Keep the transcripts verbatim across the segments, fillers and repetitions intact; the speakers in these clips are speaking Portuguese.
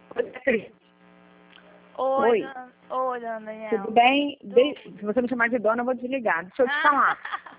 Oi, Beatriz. Oi, Oi. Dona, Oi, Dona Daniela. Tudo bem? De... Se você me chamar de dona, eu vou desligar. Deixa eu te falar.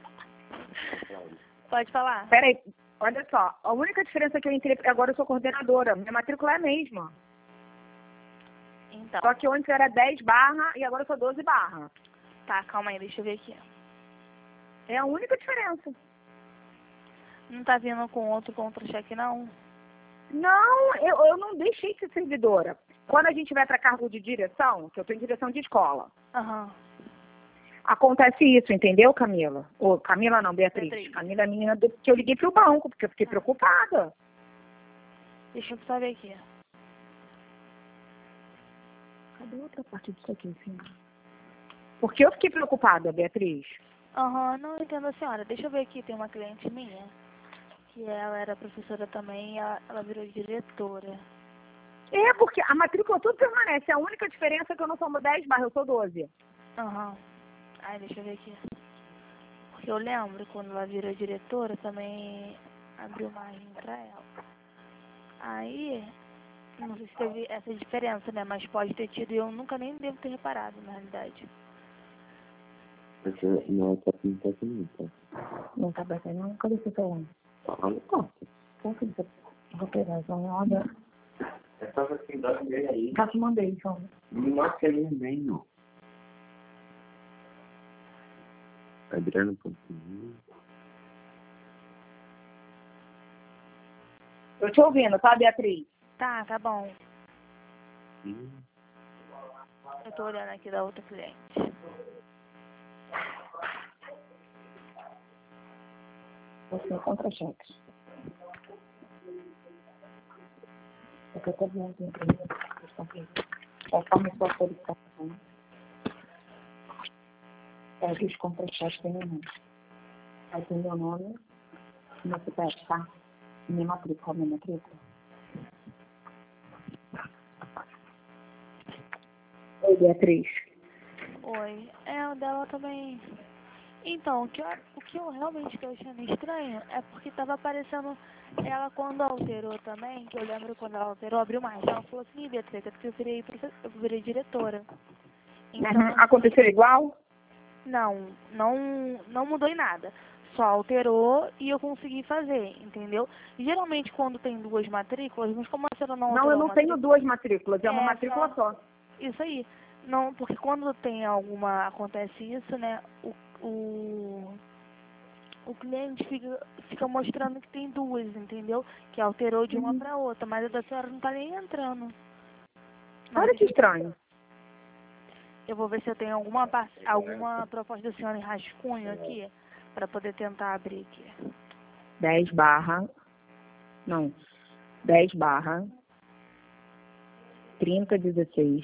Pode falar. Peraí, olha só. A única diferença que eu entrei, porque agora eu sou coordenadora. Minha matrícula é a mesma. Então, Só que antes era dez barra e agora eu sou doze barra. tá, calma aí, deixa eu ver aqui. É a única diferença. Não tá vindo com outro contra-cheque, não? Não, eu, eu não deixei de ser servidora. Quando a gente vai para cargo de direção, que eu estou em direção de escola, Aham. acontece isso, entendeu, Camila? Ô, Camila não, Beatriz. Beatriz. Camila é a menina do, que eu liguei pro banco, porque eu fiquei preocupada. Deixa eu saber aqui. Cadê outra parte disso aqui, assim? Porque eu fiquei preocupada, Beatriz. Aham, não entendo a senhora. Deixa eu ver aqui, tem uma cliente minha, que ela era professora também e ela, ela virou diretora. É, porque a matrícula tudo permanece. A única diferença é que eu não sou dez barra, eu sou doze. Aham. Ai, deixa eu ver aqui. Porque eu lembro, quando ela virou diretora, também abriu margem pra ela. Aí, não sei se teve essa diferença, né? Mas pode ter tido e eu nunca nem devo ter reparado, na realidade. Porque não tá pintando aqui, tá? Não tá batendo, não? Cadê o seu celular? Ah, não tá. Qual que você... Vou pegar, então, olha. É só você dar um aí. Já te mandei, então. Não marca ele bem, não. Adriano Pontinho. Eu te ouvindo, tá, Beatriz? Tá, tá bom. Hum. Eu tô olhando aqui da outra cliente. Você é contra-cheques. É que eu tô vendo a empresa. Conforme sua solicitação. É que os contra-cheques têm o nome. Aí tem meu nome, meu C P F, tá? Minha matrícula, minha matrícula. Oi, Beatriz. Oi. É, o dela também. Então, o que, eu, o que eu realmente tô achando estranho é porque tava aparecendo ela quando alterou também, que eu lembro quando ela alterou, abriu mais. Ela falou assim, Beatriz, é porque eu virei, profe- eu virei diretora. Então, Uhum. Aconteceu igual? não, não, não mudou em nada. Só alterou e eu consegui fazer, entendeu? Geralmente quando tem duas matrículas, mas como a senhora não Não, alterou eu a não tenho matrícula, duas matrículas, é uma é matrícula só só. isso aí. Não, porque quando tem alguma, acontece isso, né, o, o, o cliente fica, fica mostrando que tem duas, entendeu? Que alterou de uma Uhum. para outra, mas a da senhora não tá nem entrando. Mas Olha que deixa eu, estranho. eu vou ver se eu tenho alguma, par- alguma proposta da senhora em rascunho aqui, para poder tentar abrir aqui. dez barra. Não. dez barra. trinta, dezesseis.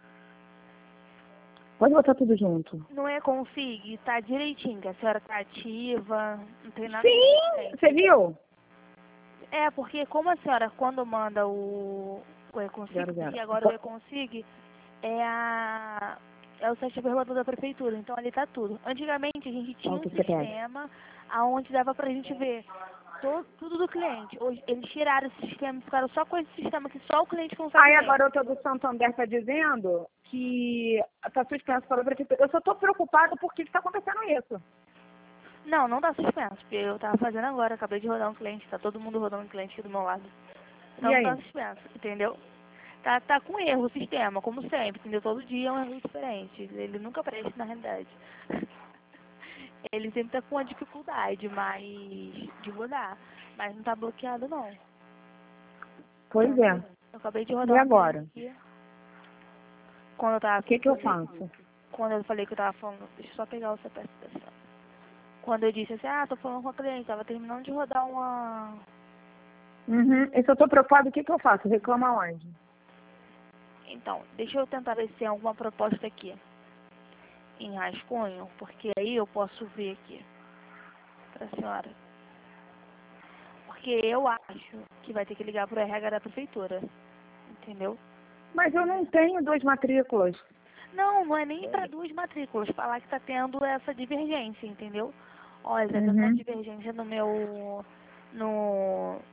Pode botar tudo junto. Não é config, tá direitinho, que a senhora tá ativa, não tem nada Sim, diferente. você viu? É, porque como a senhora, quando manda o, o e-config, Zero, zero. porque agora o e-config é, a, é o site observador da prefeitura, então ali tá tudo. Antigamente a gente tinha um Quanto você pede? sistema onde dava pra gente ver to, tudo do cliente. Hoje eles tiraram esse sistema e ficaram só com esse sistema que só o cliente consegue Aí ver. agora o doutor do Santander está dizendo que está suspenso pela prefeitura. Eu só estou preocupada porque está acontecendo isso. Não, não tá suspenso, porque eu tava fazendo agora, acabei de rodar um cliente, tá todo mundo rodando um cliente aqui do meu lado. Então E não tá aí? suspenso, entendeu? Tá, tá com erro o sistema, como sempre, entendeu? Todo dia é um erro diferente. Ele nunca presta na realidade. Ele sempre tá com uma dificuldade, mas de rodar. Mas não tá bloqueado não. Pois é. Eu acabei de E rodar um agora? cliente aqui. Quando eu tava. O que que eu faço? Quando eu falei que eu tava falando. Deixa eu só pegar o C P F da senhora. Quando eu disse assim, ah, tô falando com a cliente, tava terminando de rodar uma. Uhum. Eu só estou preocupada, o que que eu faço? Reclama onde? Então, deixa eu tentar ver se tem alguma proposta aqui em rascunho, porque aí eu posso ver aqui pra senhora. Porque eu acho que vai ter que ligar pro R H da prefeitura, entendeu? Mas eu não tenho duas matrículas. Não, não é nem para duas matrículas, falar que tá tendo essa divergência, entendeu? Olha, tá tendo uma Uhum. divergência no meu, no,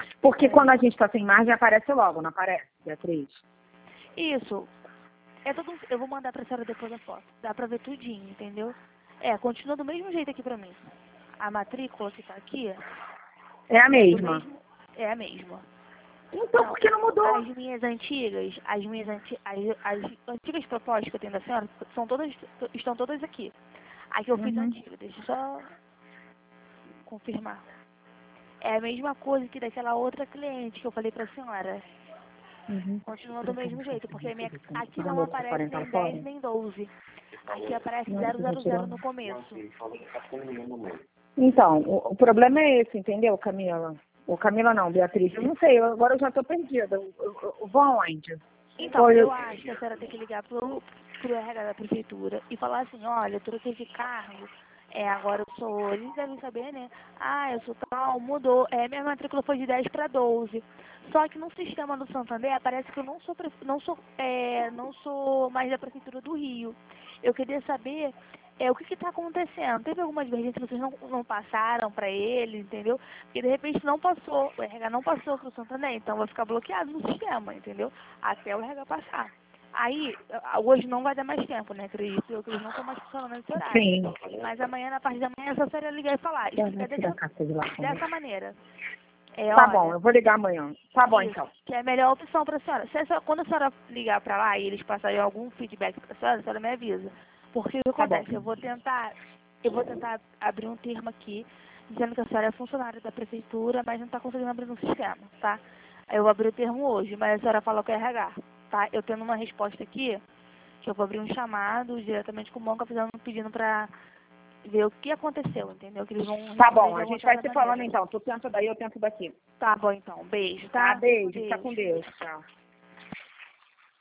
Porque quando a gente está sem margem, aparece logo, não aparece, Beatriz? Isso. É todo um... Eu vou mandar pra senhora depois a foto. Dá pra ver tudinho, entendeu? É, continua do mesmo jeito aqui pra mim. A matrícula que tá aqui... É a É, do mesma. mesmo... é a mesma. Então, por que não mudou? As minhas antigas, as minhas anti... as, as antigas propostas que eu tenho da senhora são todas, estão todas aqui. A que eu fiz Uhum. antiga, deixa eu só confirmar. É a mesma coisa que daquela outra cliente que eu falei pra senhora. Uhum. Continua do mesmo jeito, porque a minha, aqui Tira a não moça aparece quarenta nem fora. dez nem doze. Aqui aparece Não, zero você já zero tirou? zero no começo. Então, o, o problema é esse, entendeu, Camila? O Camila não, Beatriz. Eu não sei, eu, agora eu já tô perdida. Eu, eu, eu vou aonde? Então, Foi- eu acho que a senhora tem que ligar pro, pro R H da prefeitura e falar assim, olha, eu troquei de cargo, é, agora eu sou, eles devem saber, né? Ah, eu sou tal, mudou, é, minha matrícula foi de dez para doze. Só que no sistema do Santander parece que eu não sou, prefe- não sou, é, não sou mais da prefeitura do Rio. Eu queria saber é, o que está acontecendo. Teve alguma divergência que vocês não, não passaram para ele, entendeu? Porque de repente não passou, o R H não passou para o Santander, então vai ficar bloqueado no sistema, entendeu? Até o R H passar. Aí, ah, hoje não vai dar mais tempo, né? Acredito eu que eles não estão mais funcionando nesse horário. Sim. Mas amanhã, na parte da manhã, é só a senhora ligar e falar. Já Explica vai tirar a dessa, carta de lá. dessa maneira. É, Tá olha, bom, eu vou ligar amanhã. Tá bom, isso, então. que é a melhor opção para a senhora. Se a senhora. Quando a senhora ligar para lá e eles passarem algum feedback para a senhora, a senhora me avisa. Porque o que Tá bom. acontece? Eu vou tentar, eu vou tentar abrir um termo aqui, dizendo que a senhora é funcionária da prefeitura, mas não está conseguindo abrir no sistema, tá? Aí eu vou abrir o termo hoje, mas a senhora fala com o R H, tá? Eu tendo uma resposta aqui, que eu vou abrir um chamado diretamente com o banco, fazendo, pedindo para ver o que aconteceu, entendeu? Que eles vão Tá responder bom, de a alguma gente vai certa se falando maneira. então. Tu tenta daí, eu tento daqui. Tá bom, então. Beijo, Tá, tá? beijo. Fica com Deus. Tchau.